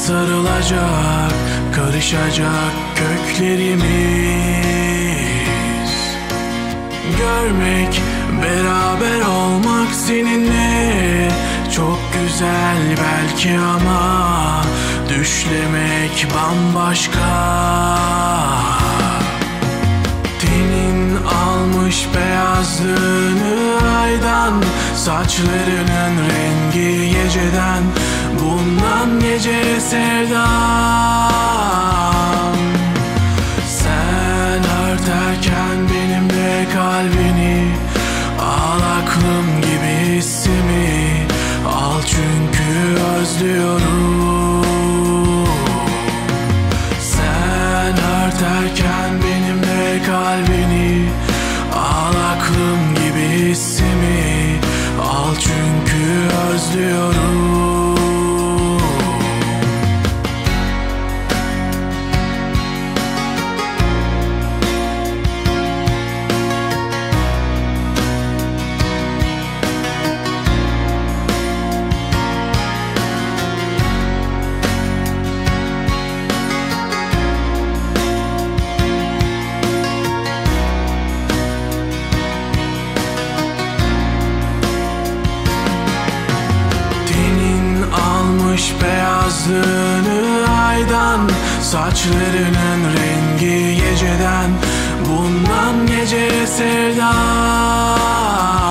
sarılacak, karışacak köklerimiz. Görmek, beraber olmak seninle çok güzel belki ama düşlemek bambaşka. Tenin almış beyazlığını aydan, saçlarının rengi geceden, bundan geceye sevdam. Sen örterken benimle kalbini, al aklım gibi hissimi, al çünkü özlüyorum. Sen örterken benimle kalbini, al aklım gibi hissimi, al çünkü özlüyorum. Beyazlığını aydan, saçlarının rengi geceden, bundan geceye sevdam.